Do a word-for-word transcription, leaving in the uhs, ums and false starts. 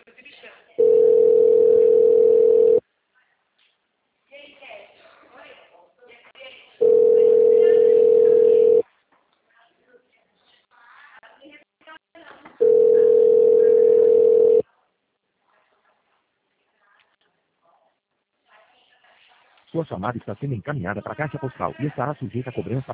Sua chamada está sendo encaminhada para a caixa postal e estará sujeita a cobrança